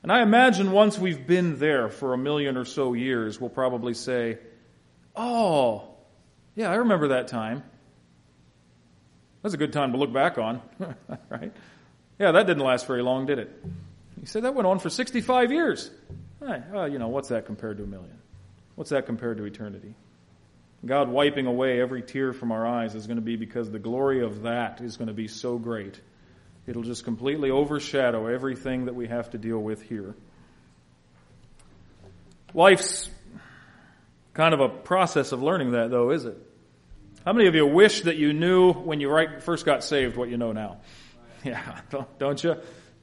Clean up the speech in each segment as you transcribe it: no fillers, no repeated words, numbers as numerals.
And I imagine once we've been there for 1,000,000 or so years, we'll probably say, oh, yeah, I remember that time. That's a good time to look back on, right? Yeah, that didn't last very long, did it? He said that went on for 65 years. What's that compared to 1,000,000? What's that compared to eternity? God wiping away every tear from our eyes is going to be because the glory of that is going to be so great. It'll just completely overshadow everything that we have to deal with here. Life's kind of a process of learning that, though, is it? How many of you wish that you knew when you first got saved what you know now? Yeah, don't you?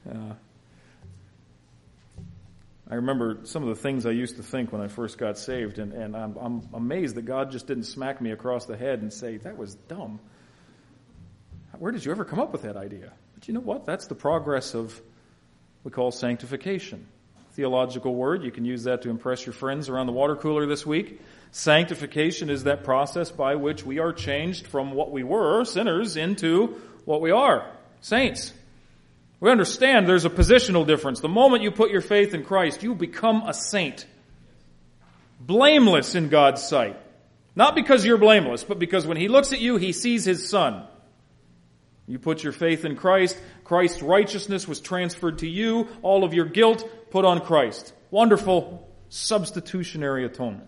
I remember some of the things I used to think when I first got saved, and I'm amazed that God just didn't smack me across the head and say, that was dumb. Where did you ever come up with that idea? But you know what? That's the progress of we call sanctification. Theological word. You can use that to impress your friends around the water cooler this week. Sanctification is that process by which we are changed from what we were, sinners, into what we are, saints. We understand there's a positional difference. The moment you put your faith in Christ, you become a saint. Blameless in God's sight. Not because you're blameless, but because when He looks at you, He sees His Son. You put your faith in Christ. Christ's righteousness was transferred to you. All of your guilt put on Christ. Wonderful substitutionary atonement.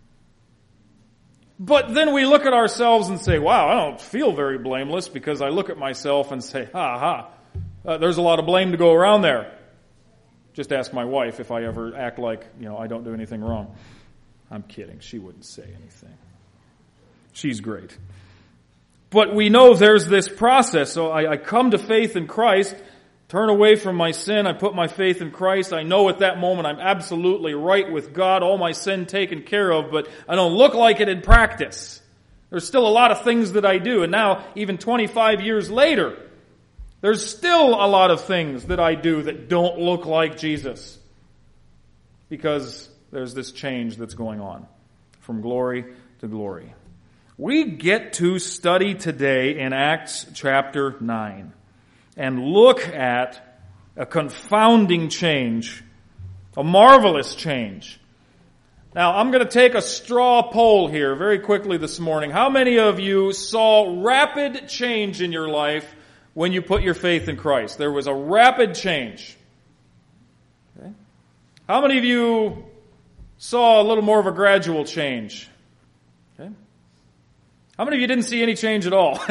But then we look at ourselves and say, wow, I don't feel very blameless, because I look at myself and say, there's a lot of blame to go around there. Just ask my wife if I ever act like, I don't do anything wrong. I'm kidding. She wouldn't say anything. She's great. But we know there's this process. So I come to faith in Christ, turn away from my sin, I put my faith in Christ. I know at that moment I'm absolutely right with God, all my sin taken care of, but I don't look like it in practice. There's still a lot of things that I do. And now, even 25 years later, there's still a lot of things that I do that don't look like Jesus. Because there's this change that's going on from glory to glory. We get to study today in Acts chapter 9 and look at a confounding change, a marvelous change. Now, I'm going to take a straw poll here very quickly this morning. How many of you saw rapid change in your life when you put your faith in Christ? There was a rapid change. Okay. How many of you saw a little more of a gradual change? Okay. How many of you didn't see any change at all?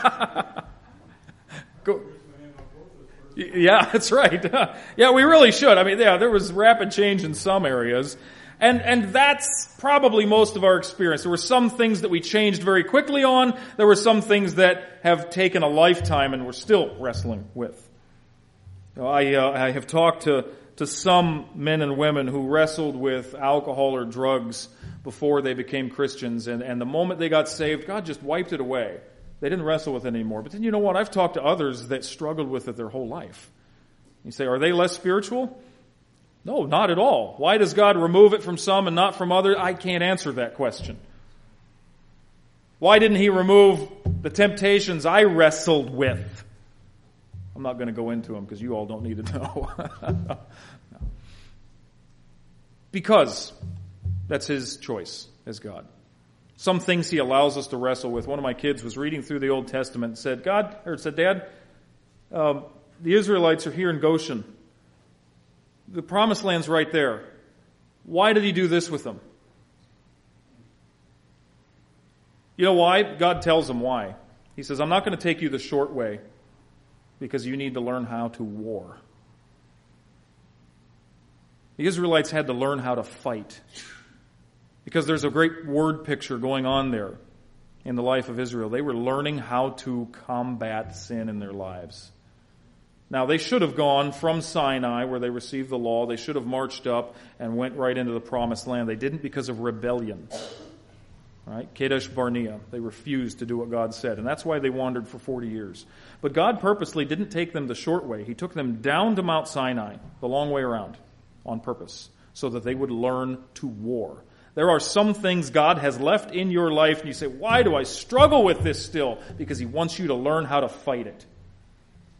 Go. Yeah, that's right. Yeah, we really should. I mean, yeah, there was rapid change in some areas. And that's probably most of our experience. There were some things that we changed very quickly on. There were some things that have taken a lifetime and we're still wrestling with. I have talked to some men and women who wrestled with alcohol or drugs before they became Christians. And the moment they got saved, God just wiped it away. They didn't wrestle with it anymore. But then you know what? I've talked to others that struggled with it their whole life. You say, are they less spiritual? No, not at all. Why does God remove it from some and not from others? I can't answer that question. Why didn't He remove the temptations I wrestled with? I'm not going to go into them because you all don't need to know. No. Because that's His choice as God. Some things He allows us to wrestle with. One of my kids was reading through the Old Testament and said, Dad, the Israelites are here in Goshen. The promised land's right there. Why did He do this with them? You know why? God tells them why. He says, I'm not going to take you the short way because you need to learn how to war. The Israelites had to learn how to fight because there's a great word picture going on there in the life of Israel. They were learning how to combat sin in their lives. Now, they should have gone from Sinai, where they received the law. They should have marched up and went right into the promised land. They didn't because of rebellion. Right? Kadesh Barnea. They refused to do what God said. And that's why they wandered for 40 years. But God purposely didn't take them the short way. He took them down to Mount Sinai, the long way around, on purpose, so that they would learn to war. There are some things God has left in your life, and you say, why do I struggle with this still? Because He wants you to learn how to fight it.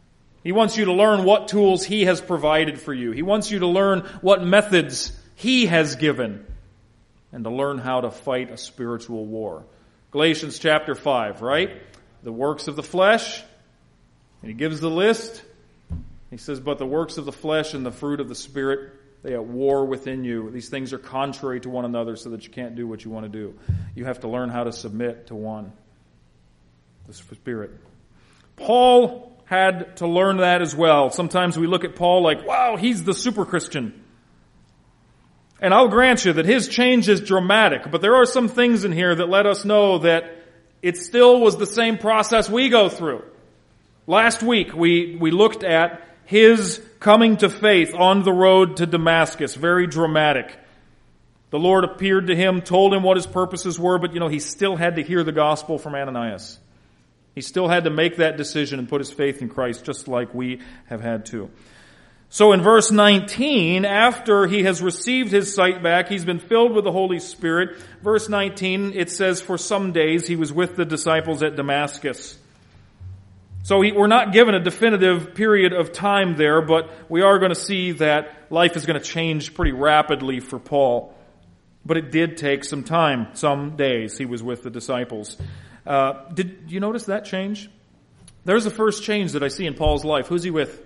He wants you to learn what tools He has provided for you. He wants you to learn what methods He has given and to learn how to fight a spiritual war. Galatians chapter 5, right? The works of the flesh. And he gives the list. He says, but the works of the flesh and the fruit of the Spirit, they are at war within you. These things are contrary to one another so that you can't do what you want to do. You have to learn how to submit to one, the Spirit. Paul had to learn that as well. Sometimes we look at Paul like, wow, he's the super Christian. And I'll grant you that his change is dramatic, but there are some things in here that let us know that it still was the same process we go through. Last week we looked at his coming to faith on the road to Damascus. Very dramatic. The Lord appeared to him, told him what his purposes were, but he still had to hear the gospel from Ananias. He still had to make that decision and put his faith in Christ, just like we have had to. So in verse 19, after he has received his sight back, he's been filled with the Holy Spirit. Verse 19, it says, for some days he was with the disciples at Damascus. So we're not given a definitive period of time there, but we are going to see that life is going to change pretty rapidly for Paul. But it did take some time, some days he was with the disciples. Did you notice that change? There's the first change that I see in Paul's life. Who's he with?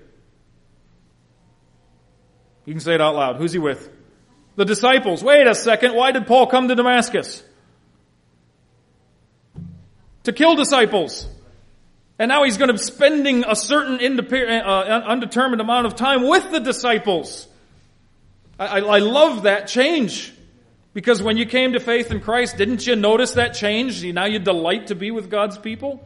You can say it out loud. Who's he with? The disciples. Wait a second. Why did Paul come to Damascus? To kill disciples. And now he's going to be spending a certain undetermined amount of time with the disciples. I love that change. Because when you came to faith in Christ, didn't you notice that change? Now you delight to be with God's people?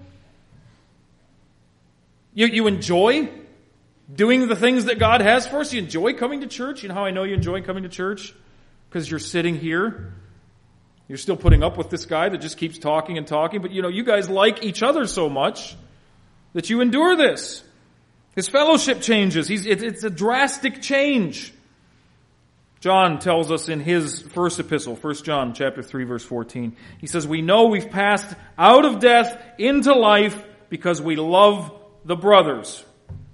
You enjoy doing the things that God has for us? You enjoy coming to church? You know how I know you enjoy coming to church? Because you're sitting here. You're still putting up with this guy that just keeps talking and talking. But you guys like each other so much that you endure this. His fellowship changes. It's a drastic change. John tells us in his first epistle, 1 John chapter 3, verse 14, he says, we know we've passed out of death into life because we love the brothers.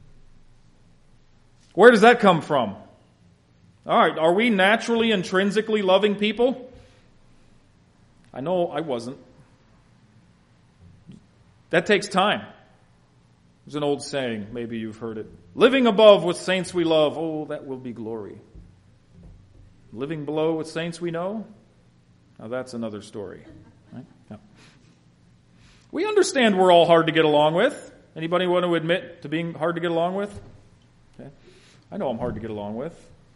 Where does that come from? All right, are we naturally, intrinsically loving people? I know I wasn't. That takes time. There's an old saying, maybe you've heard it. Living above with saints we love, oh, that will be glory. Living below with saints we know? Now that's another story. Right? No. We understand we're all hard to get along with. Anybody want to admit to being hard to get along with? Okay. I know I'm hard to get along with.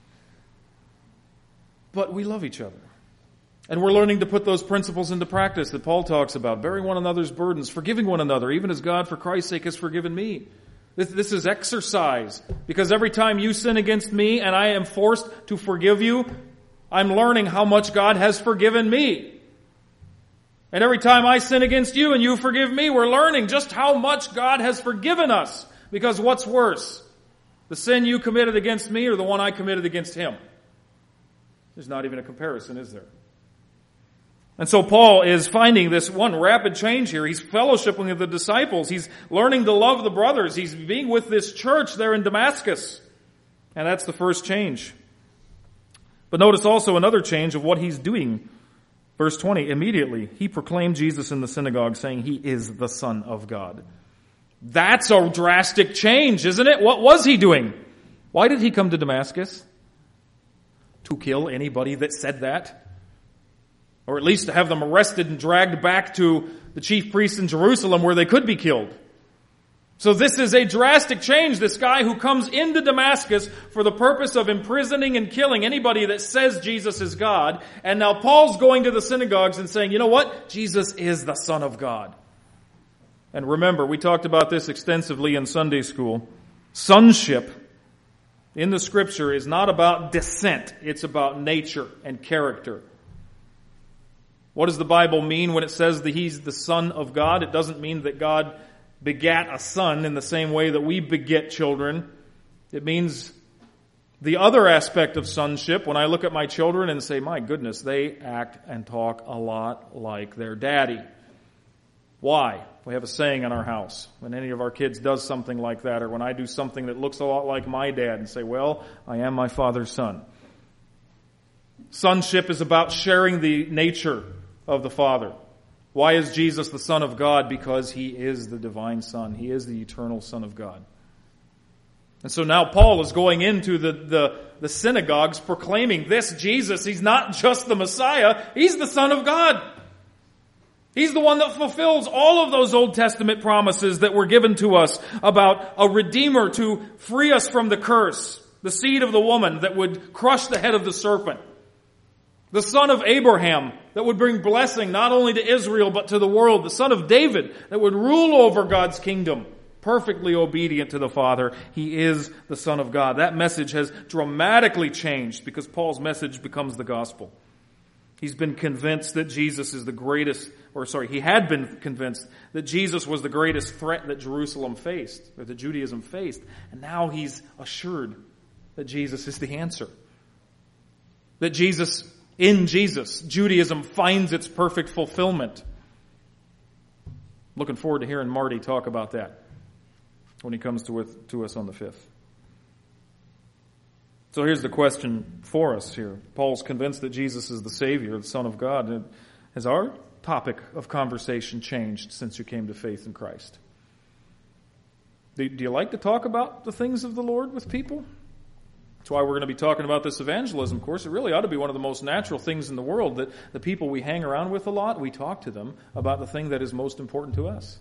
But we love each other. And we're learning to put those principles into practice that Paul talks about. Bearing one another's burdens, forgiving one another, even as God for Christ's sake has forgiven me. This is exercise. Because every time you sin against me and I am forced to forgive you, I'm learning how much God has forgiven me. And every time I sin against you and you forgive me, we're learning just how much God has forgiven us. Because what's worse? The sin you committed against me or the one I committed against him? There's not even a comparison, is there? And so Paul is finding this one rapid change here. He's fellowshipping with the disciples. He's learning to love the brothers. He's being with this church there in Damascus. And that's the first change. But notice also another change of what he's doing. Verse 20, immediately he proclaimed Jesus in the synagogue, saying he is the Son of God. That's a drastic change, isn't it? What was he doing? Why did he come to Damascus? To kill anybody that said that? Or at least to have them arrested and dragged back to the chief priests in Jerusalem where they could be killed. So this is a drastic change. This guy who comes into Damascus for the purpose of imprisoning and killing anybody that says Jesus is God. And now Paul's going to the synagogues and saying, you know what? Jesus is the Son of God. And remember, we talked about this extensively in Sunday school. Sonship in the Scripture is not about descent. It's about nature and character. What does the Bible mean when it says that he's the Son of God? It doesn't mean that God begat a son in the same way that we beget children. It means the other aspect of sonship. When I look at my children and say, my goodness, they act and talk a lot like their daddy. Why? We have a saying in our house. When any of our kids does something like that, or when I do something that looks a lot like my dad, and say, well, I am my father's son. Sonship is about sharing the nature of the Father. Why is Jesus the Son of God? Because He is the divine Son. He is the eternal Son of God. And so now Paul is going into the synagogues proclaiming this Jesus. He's not just the Messiah. He's the Son of God. He's the one that fulfills all of those Old Testament promises that were given to us about a Redeemer to free us from the curse, the seed of the woman that would crush the head of the serpent, the son of Abraham that would bring blessing not only to Israel but to the world, the son of David that would rule over God's kingdom, perfectly obedient to the Father. He is the Son of God. That message has dramatically changed because Paul's message becomes the gospel. He's been convinced that Jesus is the greatest, he had been convinced that Jesus was the greatest threat that Jerusalem faced, or that Judaism faced. And now he's assured that Jesus is the answer. That in Jesus, Judaism finds its perfect fulfillment. Looking forward to hearing Marty talk about that when he comes to us on the 5th. So here's the question for us here. Paul's convinced that Jesus is the Savior, the Son of God. Has our topic of conversation changed since you came to faith in Christ? Do you like to talk about the things of the Lord with people? That's why we're going to be talking about this evangelism course. It really ought to be one of the most natural things in the world that the people we hang around with a lot, we talk to them about the thing that is most important to us.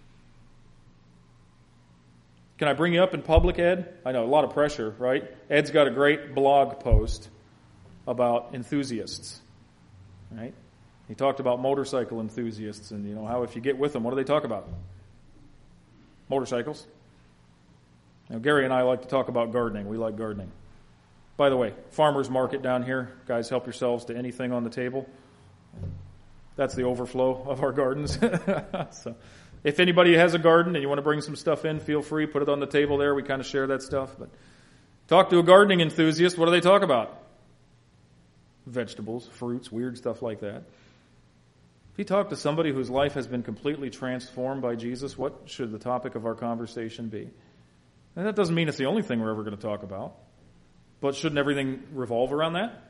Can I bring you up in public, Ed? I know, a lot of pressure, right? Ed's got a great blog post about enthusiasts, right? He talked about motorcycle enthusiasts and, how if you get with them, what do they talk about? Motorcycles. Now, Gary and I like to talk about gardening. We like gardening. By the way, farmer's market down here. Guys, help yourselves to anything on the table. That's the overflow of our gardens. So, if anybody has a garden and you want to bring some stuff in, feel free. Put it on the table there. We kind of share that stuff. But talk to a gardening enthusiast. What do they talk about? Vegetables, fruits, weird stuff like that. If you talk to somebody whose life has been completely transformed by Jesus, what should the topic of our conversation be? And that doesn't mean it's the only thing we're ever going to talk about. But shouldn't everything revolve around that?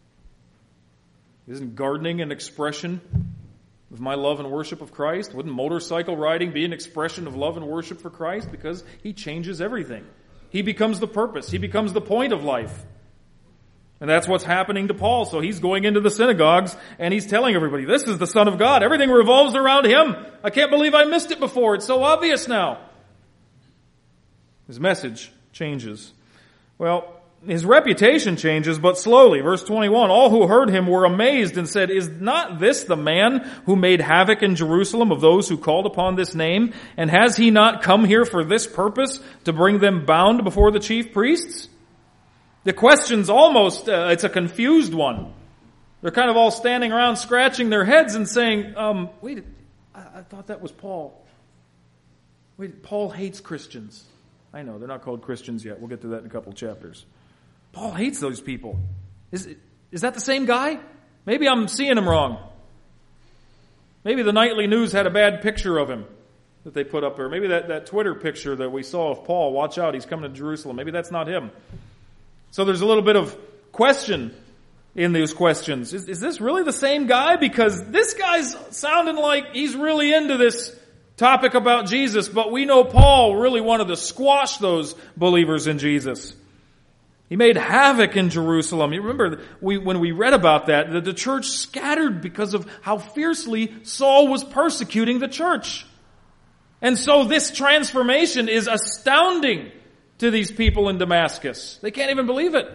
Isn't gardening an expression of my love and worship of Christ? Wouldn't motorcycle riding be an expression of love and worship for Christ? Because He changes everything. He becomes the purpose. He becomes the point of life. And that's what's happening to Paul. So he's going into the synagogues and he's telling everybody, this is the Son of God. Everything revolves around Him. I can't believe I missed it before. It's so obvious now. His message changes. Well, his reputation changes, but slowly. Verse 21, all who heard him were amazed and said, is not this the man who made havoc in Jerusalem of those who called upon this name? And has he not come here for this purpose, to bring them bound before the chief priests? The question's almost, it's a confused one. They're kind of all standing around scratching their heads and saying, wait, I thought that was Paul. Wait, Paul hates Christians. I know, they're not called Christians yet. We'll get to that in a couple of chapters. Paul hates those people. Is that the same guy? Maybe I'm seeing him wrong. Maybe the Nightly News had a bad picture of him that they put up there. Maybe that Twitter picture that we saw of Paul, watch out, he's coming to Jerusalem. Maybe that's not him. So there's a little bit of question in those questions. Is this really the same guy? Because this guy's sounding like he's really into this topic about Jesus, but we know Paul really wanted to squash those believers in Jesus. He made havoc in Jerusalem. You remember when we read about that, the church scattered because of how fiercely Saul was persecuting the church. And so this transformation is astounding to these people in Damascus. They can't even believe it.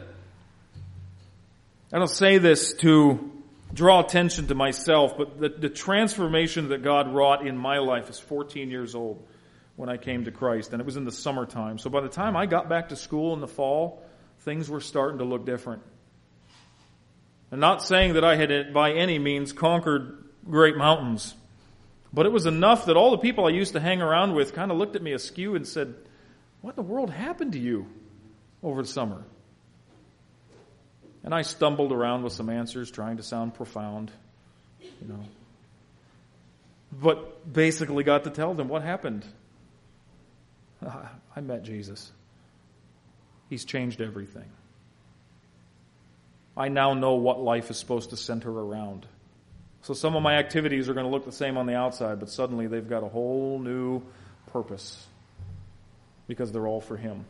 I don't say this to draw attention to myself, but the transformation that God wrought in my life is 14 years old when I came to Christ, and it was in the summertime. So by the time I got back to school in the fall, things were starting to look different. I'm not saying that I had by any means conquered great mountains, but it was enough that all the people I used to hang around with kind of looked at me askew and said, what in the world happened to you over the summer? And I stumbled around with some answers, trying to sound profound, but basically got to tell them what happened. I met Jesus. He's changed everything. I now know what life is supposed to center around. So some of my activities are going to look the same on the outside, but suddenly they've got a whole new purpose because they're all for Him.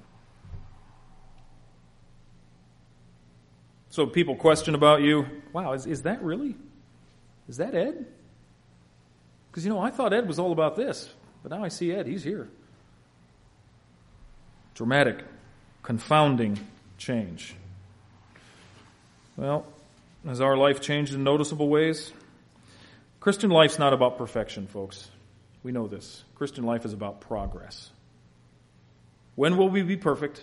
So people question about you, wow, is that really? Is that Ed? Because, I thought Ed was all about this, but now I see Ed, he's here. Dramatic, confounding change. Well, has our life changed in noticeable ways? Christian life's not about perfection, folks. We know this. Christian life is about progress. When will we be perfect?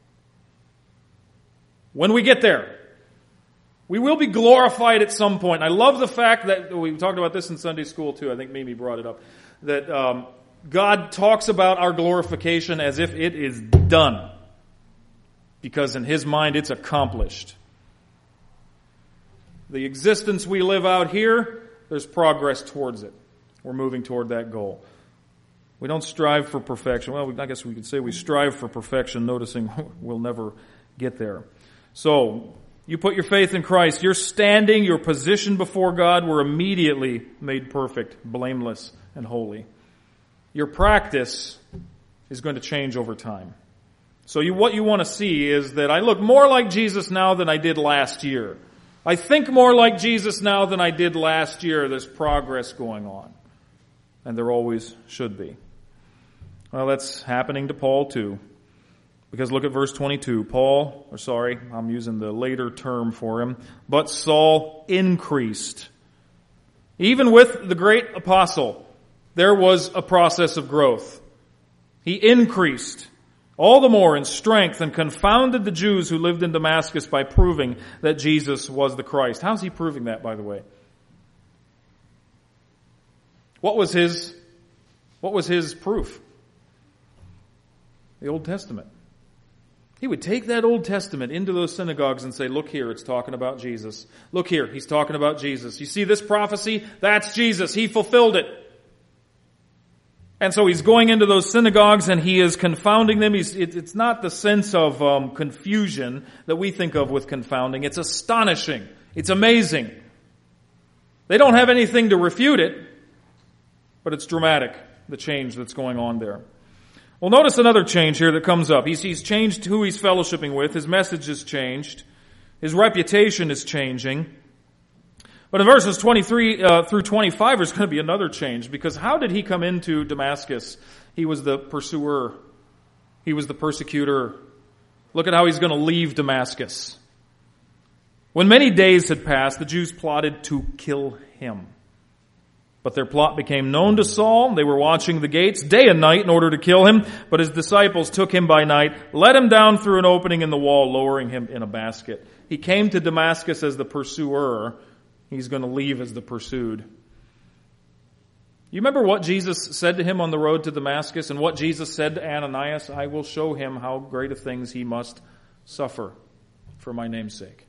When we get there. We will be glorified at some point. I love the fact that, we talked about this in Sunday school too, I think Mimi brought it up, that God talks about our glorification as if it is done. Because in His mind it's accomplished. The existence we live out here, there's progress towards it. We're moving toward that goal. We don't strive for perfection. Well, I guess we could say we strive for perfection, noticing we'll never get there. So, you put your faith in Christ. Your standing, your position before God were immediately made perfect, blameless, and holy. Your practice is going to change over time. So what you want to see is that I look more like Jesus now than I did last year. I think more like Jesus now than I did last year. There's progress going on. And there always should be. Well, that's happening to Paul too. Because look at verse 22. I'm using the later term for him. But Saul increased. Even with the great apostle, there was a process of growth. He increased all the more in strength and confounded the Jews who lived in Damascus by proving that Jesus was the Christ. How's he proving that, by the way? What was his proof? The Old Testament. He would take that Old Testament into those synagogues and say, look here, it's talking about Jesus. Look here, he's talking about Jesus. You see this prophecy? That's Jesus. He fulfilled it. And so he's going into those synagogues and he is confounding them. It's not the sense of confusion that we think of with confounding. It's astonishing. It's amazing. They don't have anything to refute it, but it's dramatic, the change that's going on there. Well, notice another change here that comes up. He's changed who he's fellowshipping with. His message has changed. His reputation is changing. But in verses 23 through 25, there's going to be another change. Because how did he come into Damascus? He was the pursuer. He was the persecutor. Look at how he's going to leave Damascus. When many days had passed, the Jews plotted to kill him. But their plot became known to Saul. They were watching the gates day and night in order to kill him. But his disciples took him by night, let him down through an opening in the wall, lowering him in a basket. He came to Damascus as the pursuer. He's going to leave as the pursued. You remember what Jesus said to him on the road to Damascus and what Jesus said to Ananias? I will show him how great of things he must suffer for my name's sake.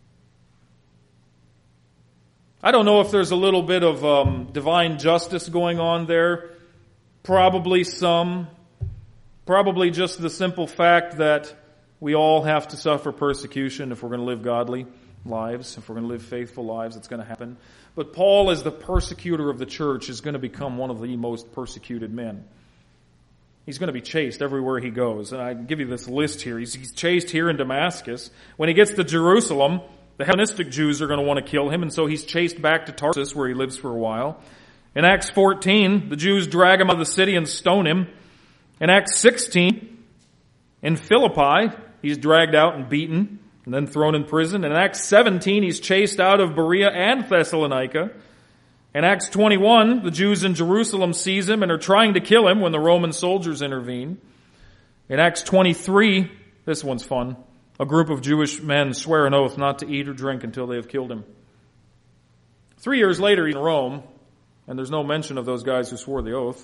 I don't know if there's a little bit of divine justice going on there. Probably some. Probably just the simple fact that we all have to suffer persecution if we're going to live godly lives. If we're going to live faithful lives, it's going to happen. But Paul, as the persecutor of the church, is going to become one of the most persecuted men. He's going to be chased everywhere he goes. And I give you this list here. He's chased here in Damascus. When he gets to Jerusalem, the Hellenistic Jews are going to want to kill him, and so he's chased back to Tarsus, where he lives for a while. In Acts 14, the Jews drag him out of the city and stone him. In Acts 16, in Philippi, he's dragged out and beaten, and then thrown in prison. In Acts 17, he's chased out of Berea and Thessalonica. In Acts 21, the Jews in Jerusalem seize him and are trying to kill him when the Roman soldiers intervene. In Acts 23, this one's fun. A group of Jewish men swear an oath not to eat or drink until they have killed him. 3 years later, he's in Rome, and there's no mention of those guys who swore the oath.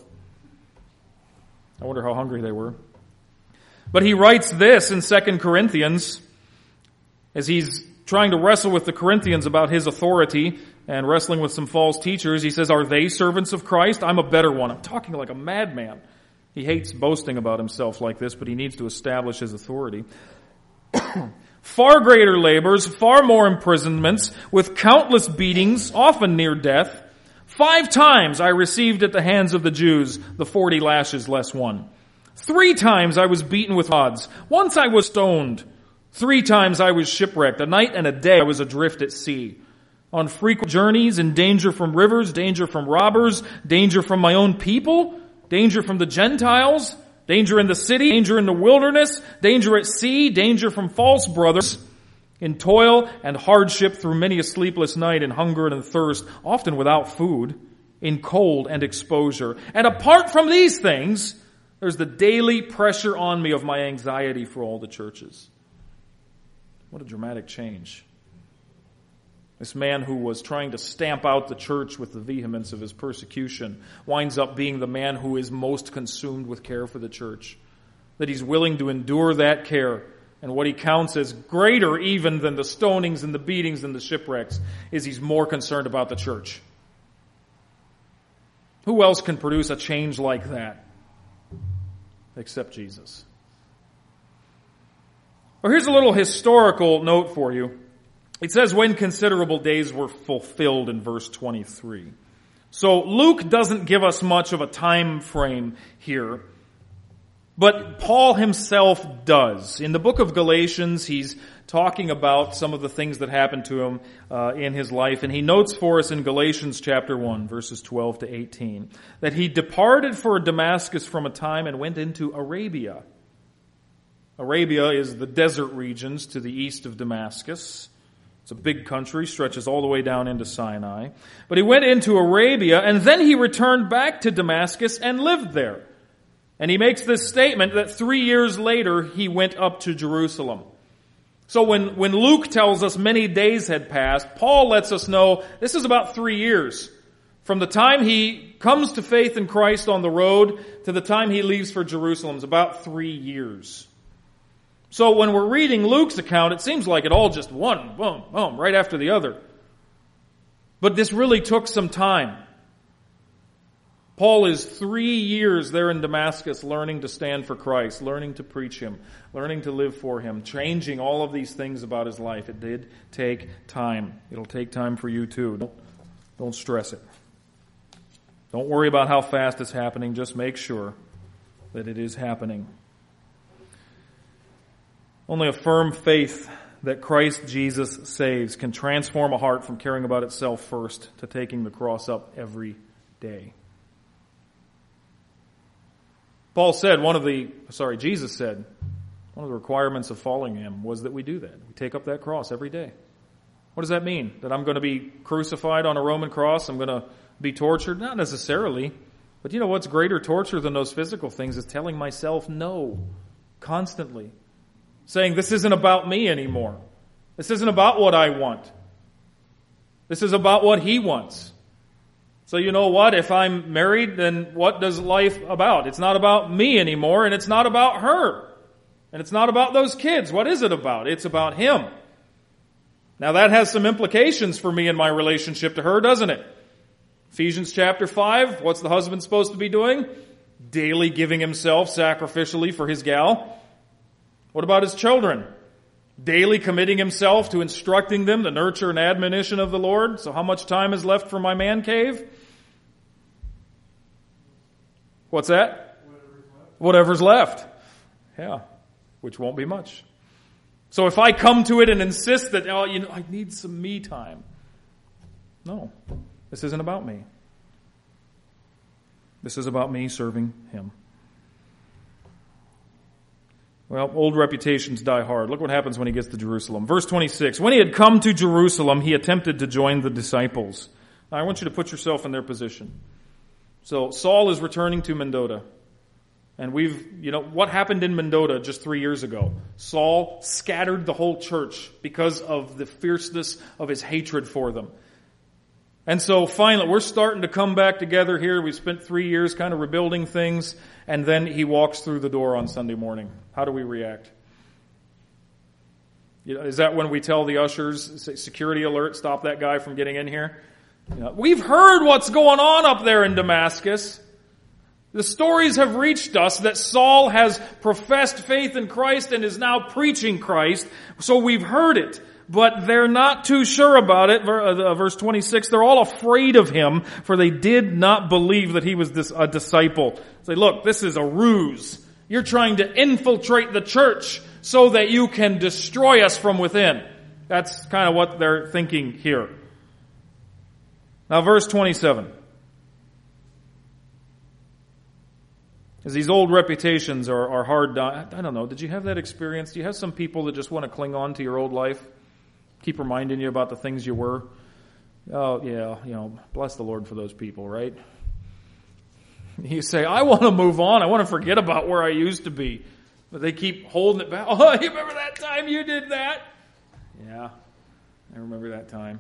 I wonder how hungry they were. But he writes this in 2 Corinthians, as he's trying to wrestle with the Corinthians about his authority. and wrestling with some false teachers. He says, are they servants of Christ? I'm a better one. I'm talking like a madman. He hates boasting about himself like this, but he needs to establish his authority. Far greater labors, far more imprisonments, with countless beatings, often near death. 5 times I received at the hands of the Jews the 40 lashes less one. 3 times I was beaten with rods. Once I was stoned. 3 times I was shipwrecked. A night and a day I was adrift at sea. On frequent journeys, in danger from rivers, danger from robbers, danger from my own people, danger from the Gentiles, danger in the city, danger in the wilderness, danger at sea, danger from false brothers, in toil and hardship through many a sleepless night, in hunger and in thirst, often without food, in cold and exposure. And apart from these things, there's the daily pressure on me of my anxiety for all the churches. What a dramatic change. This man who was trying to stamp out the church with the vehemence of his persecution winds up being the man who is most consumed with care for the church. That he's willing to endure that care. And what he counts as greater even than the stonings and the beatings and the shipwrecks is he's more concerned about the church. Who else can produce a change like that except Jesus? Well, here's a little historical note for you. It says when considerable days were fulfilled in verse 23. So Luke doesn't give us much of a time frame here, but Paul himself does. In the book of Galatians, he's talking about some of the things that happened to him in his life, and he notes for us in Galatians chapter 1, verses 12 to 18, that he departed for Damascus from a time and went into Arabia. Arabia is the desert regions to the east of Damascus. It's a big country, stretches all the way down into Sinai. But he went into Arabia, and then he returned back to Damascus and lived there. And he makes this statement that 3 years later he went up to Jerusalem. So when Luke tells us many days had passed, Paul lets us know this is about 3 years. From the time he comes to faith in Christ on the road to the time he leaves for Jerusalem is about 3 years. So when we're reading Luke's account, it seems like it all just one, boom, boom, right after the other. But this really took some time. Paul is 3 years there in Damascus learning to stand for Christ, learning to preach Him, learning to live for Him, changing all of these things about his life. It did take time. It'll take time for you too. Don't stress it. Don't worry about how fast it's happening. Just make sure that it is happening. Only a firm faith that Christ Jesus saves can transform a heart from caring about itself first to taking the cross up every day. Jesus said, one of the requirements of following Him was that we do that. We take up that cross every day. What does that mean? That I'm going to be crucified on a Roman cross? I'm going to be tortured? Not necessarily. But you know what's greater torture than those physical things is telling myself no constantly. Saying, this isn't about me anymore. This isn't about what I want. This is about what He wants. So you know what? If I'm married, then what does life about? It's not about me anymore, and it's not about her. And it's not about those kids. What is it about? It's about Him. Now that has some implications for me in my relationship to her, doesn't it? Ephesians chapter 5, what's the husband supposed to be doing? Daily giving himself sacrificially for his gal. What about his children? Daily committing himself to instructing them, the nurture and admonition of the Lord. So how much time is left for my man cave? What's that? Whatever's left. Yeah, which won't be much. So if I come to it and insist that, I need some me time. No, this isn't about me. This is about me serving Him. Well, old reputations die hard. Look what happens when he gets to Jerusalem. Verse 26, when he had come to Jerusalem, he attempted to join the disciples. Now, I want you to put yourself in their position. So Saul is returning to Mendota. And what happened in Mendota just 3 years ago? Saul scattered the whole church because of the fierceness of his hatred for them. And so finally, we're starting to come back together here. We spent 3 years kind of rebuilding things. And then he walks through the door on Sunday morning. How do we react? Is that when we tell the ushers, say, security alert, stop that guy from getting in here? We've heard what's going on up there in Damascus. The stories have reached us that Saul has professed faith in Christ and is now preaching Christ. So we've heard it. But they're not too sure about it. Verse 26, they're all afraid of him, for they did not believe that he was a disciple. Say, look, this is a ruse. You're trying to infiltrate the church so that you can destroy us from within. That's kind of what they're thinking here. Now, verse 27. As these old reputations are hard done. I don't know, did you have that experience? Do you have some people that just want to cling on to your old life? Keep reminding you about the things you were? Oh, yeah, bless the Lord for those people, right? You say, I want to move on. I want to forget about where I used to be. But they keep holding it back. Oh, you remember that time you did that? Yeah, I remember that time.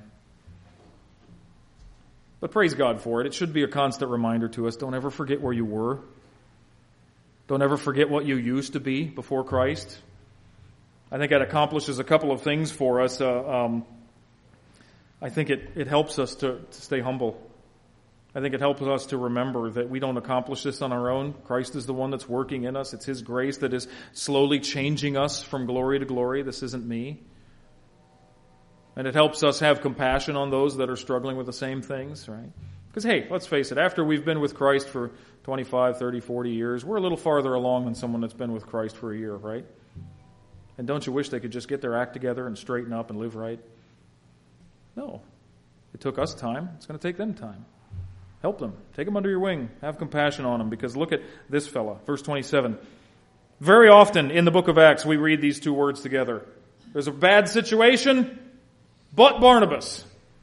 But praise God for it. It should be a constant reminder to us. Don't ever forget where you were. Don't ever forget what you used to be before Christ. I think that accomplishes a couple of things for us. I think it helps us to stay humble. I think it helps us to remember that we don't accomplish this on our own. Christ is the one that's working in us. It's His grace that is slowly changing us from glory to glory. This isn't me. And it helps us have compassion on those that are struggling with the same things, right? Because, hey, let's face it, after we've been with Christ for 25, 30, 40 years, we're a little farther along than someone that's been with Christ for a year, right? And don't you wish they could just get their act together and straighten up and live right? No. It took us time. It's going to take them time. Help them. Take them under your wing. Have compassion on them. Because look at this fella. Verse 27. Very often in the book of Acts, we read these two words together. There's a bad situation, but Barnabas.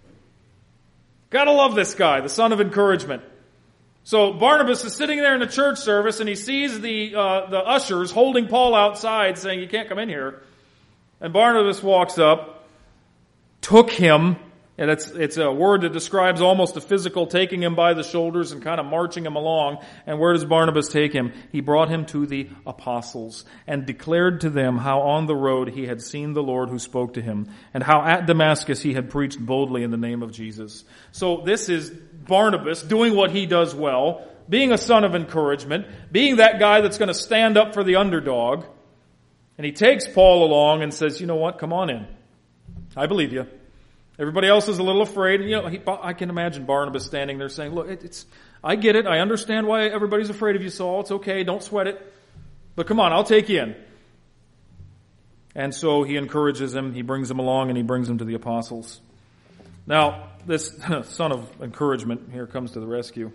Gotta love this guy, the son of encouragement. So Barnabas is sitting there in the church service and he sees the ushers holding Paul outside saying, you can't come in here. And Barnabas walks up, took him, and it's a word that describes almost a physical taking him by the shoulders and kind of marching him along. And where does Barnabas take him? He brought him to the apostles and declared to them how on the road he had seen the Lord who spoke to him, and how at Damascus he had preached boldly in the name of Jesus. So this is Barnabas doing what he does well, being a son of encouragement, being that guy that's going to stand up for the underdog. And he takes Paul along and says, you know what, come on in. I believe you. Everybody else is a little afraid. I can imagine Barnabas standing there saying, look, I get it. I understand why everybody's afraid of you, Saul. It's okay. Don't sweat it. But come on, I'll take you in. And so he encourages him. He brings him along and he brings him to the apostles. Now, this son of encouragement here comes to the rescue.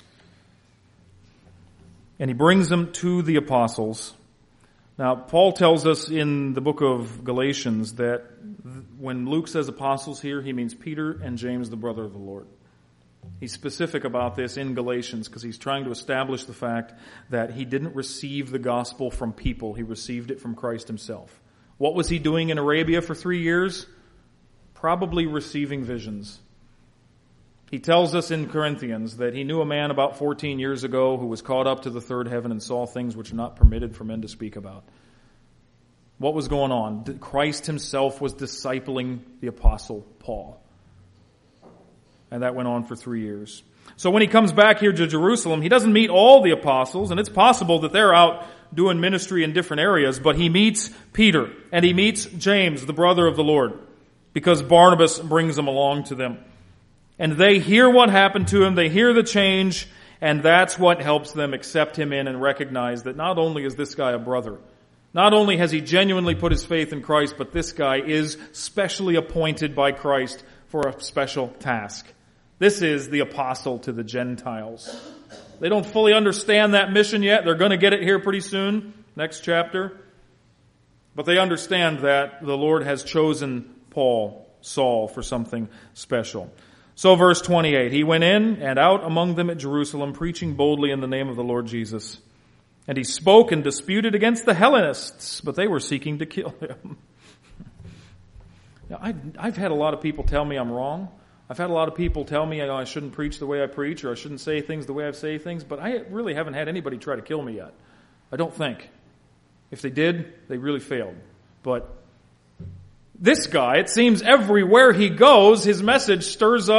And he brings him to the apostles. Now, Paul tells us in the book of Galatians that when Luke says apostles here, he means Peter and James, the brother of the Lord. He's specific about this in Galatians because he's trying to establish the fact that he didn't receive the gospel from people. He received it from Christ himself. What was he doing in Arabia for 3 years? Probably receiving visions. He tells us in Corinthians that he knew a man about 14 years ago who was caught up to the third heaven and saw things which are not permitted for men to speak about. What was going on? Christ himself was discipling the apostle Paul. And that went on for 3 years. So when he comes back here to Jerusalem, he doesn't meet all the apostles, and it's possible that they're out doing ministry in different areas, but he meets Peter, and he meets James, the brother of the Lord, because Barnabas brings them along to them. And they hear what happened to him, they hear the change, and that's what helps them accept him in and recognize that not only is this guy a brother, not only has he genuinely put his faith in Christ, but this guy is specially appointed by Christ for a special task. This is the apostle to the Gentiles. They don't fully understand that mission yet. They're going to get it here pretty soon, next chapter. But they understand that the Lord has chosen Saul, for something special. So verse 28, he went in and out among them at Jerusalem, preaching boldly in the name of the Lord Jesus. And he spoke and disputed against the Hellenists, but they were seeking to kill him. Now, I've had a lot of people tell me I'm wrong. I've had a lot of people tell me I shouldn't preach the way I preach, or I shouldn't say things the way I say things, but I really haven't had anybody try to kill me yet. I don't think. If they did, they really failed. But this guy, it seems everywhere he goes, his message stirs up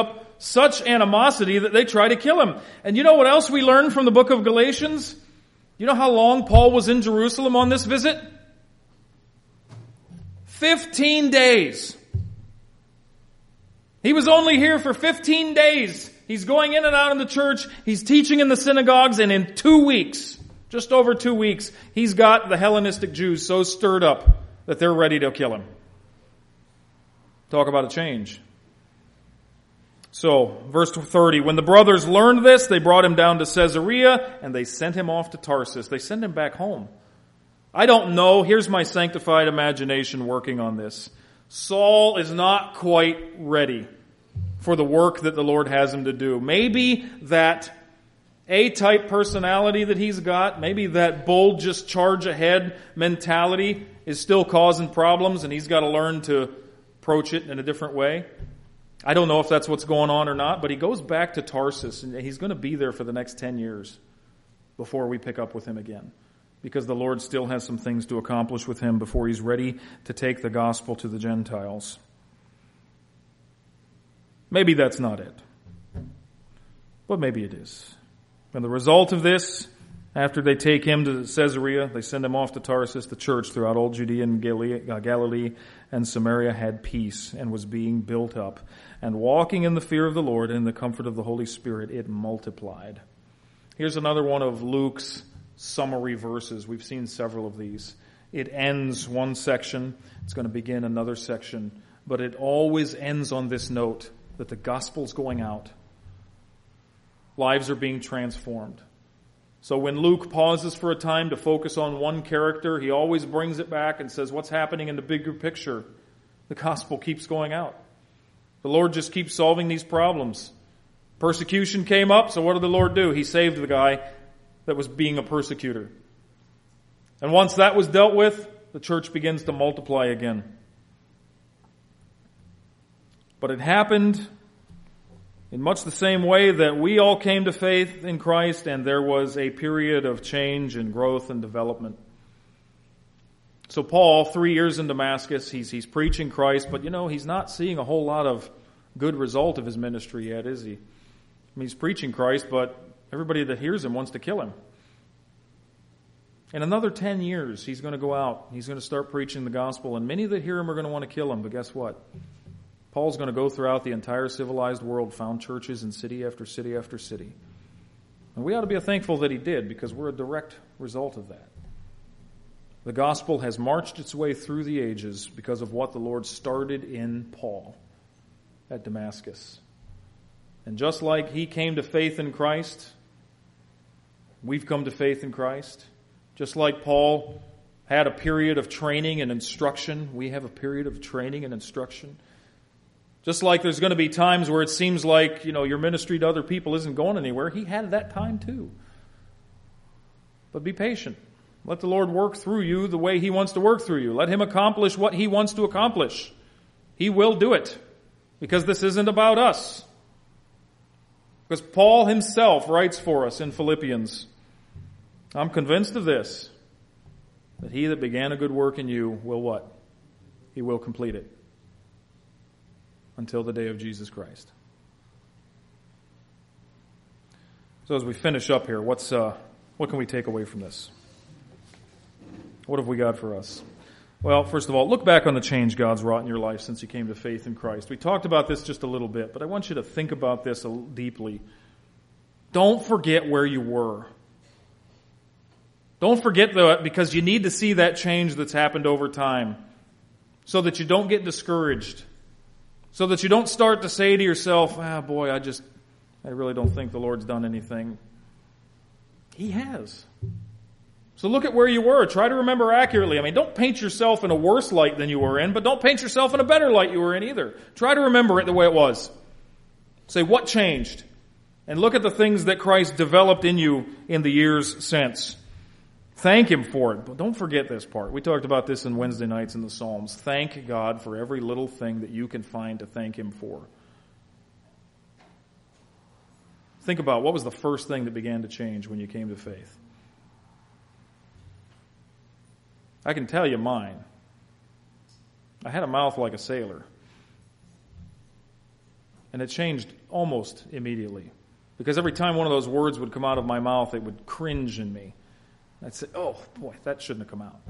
such animosity that they try to kill him. And you know what else we learn from the book of Galatians? You know how long Paul was in Jerusalem on this visit? 15 days. He was only here for 15 days. He's going in and out of the church. He's teaching in the synagogues, and in 2 weeks, just over 2 weeks, he's got the Hellenistic Jews so stirred up that they're ready to kill him. Talk about a change. So, verse 30, when the brothers learned this, they brought him down to Caesarea, and they sent him off to Tarsus. They sent him back home. I don't know. Here's my sanctified imagination working on this. Saul is not quite ready for the work that the Lord has him to do. Maybe that A-type personality that he's got, maybe that bold, just charge ahead mentality is still causing problems, and he's got to learn to approach it in a different way. I don't know if that's what's going on or not, but he goes back to Tarsus, and he's going to be there for the next 10 years before we pick up with him again, because the Lord still has some things to accomplish with him before he's ready to take the gospel to the Gentiles. Maybe that's not it, but maybe it is. And the result of this, after they take him to Caesarea, they send him off to Tarsus. The church throughout all Judea and Galilee and Samaria had peace and was being built up. And walking in the fear of the Lord and in the comfort of the Holy Spirit, it multiplied. Here's another one of Luke's summary verses. We've seen several of these. It ends one section. It's going to begin another section. But it always ends on this note that the gospel's going out. Lives are being transformed. So when Luke pauses for a time to focus on one character, he always brings it back and says, what's happening in the bigger picture? The gospel keeps going out. The Lord just keeps solving these problems. Persecution came up, so what did the Lord do? He saved the guy that was being a persecutor. And once that was dealt with, the church begins to multiply again. But it happened in much the same way that we all came to faith in Christ, and there was a period of change and growth and development. So Paul, 3 years in Damascus, he's preaching Christ, but he's not seeing a whole lot of good result of his ministry yet, is he? I mean, he's preaching Christ, but everybody that hears him wants to kill him. In another 10 years, he's going to go out. He's going to start preaching the gospel, and many that hear him are going to want to kill him, but guess what? Paul's going to go throughout the entire civilized world, found churches in city after city after city. And we ought to be thankful that he did, because we're a direct result of that. The gospel has marched its way through the ages because of what the Lord started in Paul at Damascus. And just like he came to faith in Christ, we've come to faith in Christ. Just like Paul had a period of training and instruction, we have a period of training and instruction. Just like there's going to be times where it seems like, your ministry to other people isn't going anywhere. He had that time too. But be patient. Let the Lord work through you the way he wants to work through you. Let him accomplish what he wants to accomplish. He will do it. Because this isn't about us. Because Paul himself writes for us in Philippians, I'm convinced of this, that he that began a good work in you will what? He will complete it. Until the day of Jesus Christ. So as we finish up here, what can we take away from this? What have we got for us? Well, first of all, look back on the change God's wrought in your life since you came to faith in Christ. We talked about this just a little bit, but I want you to think about this deeply. Don't forget where you were. Don't forget that, because you need to see that change that's happened over time so that you don't get discouraged. So that you don't start to say to yourself, boy, I really don't think the Lord's done anything. He has. So look at where you were. Try to remember accurately. I mean, don't paint yourself in a worse light than you were in, but don't paint yourself in a better light you were in either. Try to remember it the way it was. Say, what changed? And look at the things that Christ developed in you in the years since. Thank him for it. But don't forget this part. We talked about this in Wednesday nights in the Psalms. Thank God for every little thing that you can find to thank him for. Think about what was the first thing that began to change when you came to faith. I can tell you mine. I had a mouth like a sailor. And it changed almost immediately. Because every time one of those words would come out of my mouth, it would cringe in me. I'd say, oh boy, that shouldn't have come out.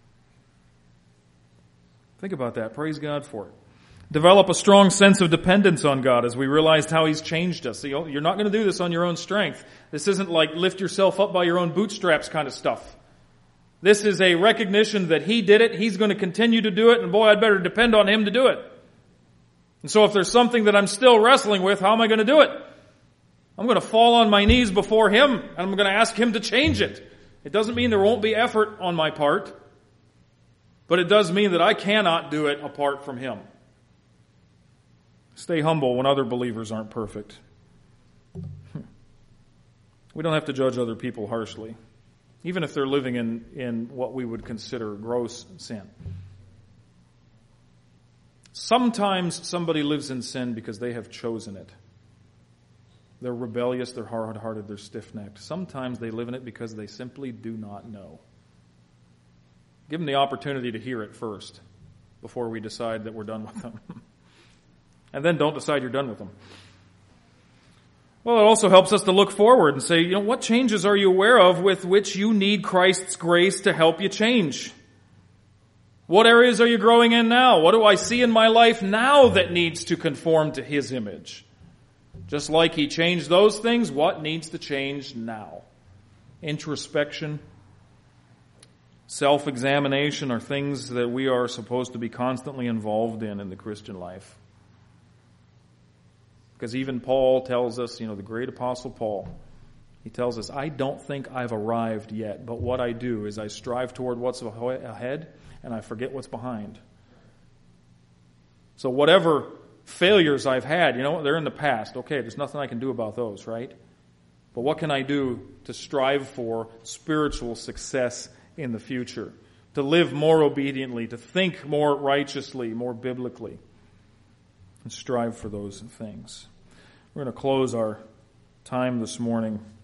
Think about that. Praise God for it. Develop a strong sense of dependence on God as we realized how He's changed us. You're not going to do this on your own strength. This isn't like lift yourself up by your own bootstraps kind of stuff. This is a recognition that He did it, He's going to continue to do it, and boy, I'd better depend on Him to do it. And so if there's something that I'm still wrestling with, how am I going to do it? I'm going to fall on my knees before Him, and I'm going to ask Him to change it. It doesn't mean there won't be effort on my part, but it does mean that I cannot do it apart from Him. Stay humble when other believers aren't perfect. We don't have to judge other people harshly, even if they're living in what we would consider gross sin. Sometimes somebody lives in sin because they have chosen it. They're rebellious, they're hard-hearted, they're stiff-necked. Sometimes they live in it because they simply do not know. Give them the opportunity to hear it first before we decide that we're done with them. And then don't decide you're done with them. Well, it also helps us to look forward and say, what changes are you aware of with which you need Christ's grace to help you change? What areas are you growing in now? What do I see in my life now that needs to conform to His image? Just like He changed those things, what needs to change now? Introspection, self-examination are things that we are supposed to be constantly involved in the Christian life. Because even Paul tells us, the great apostle Paul, he tells us, I don't think I've arrived yet, but what I do is I strive toward what's ahead and I forget what's behind. So whatever failures I've had, they're in the past. Okay, there's nothing I can do about those, right? But what can I do to strive for spiritual success in the future? To live more obediently, to think more righteously, more biblically. And strive for those things. We're going to close our time this morning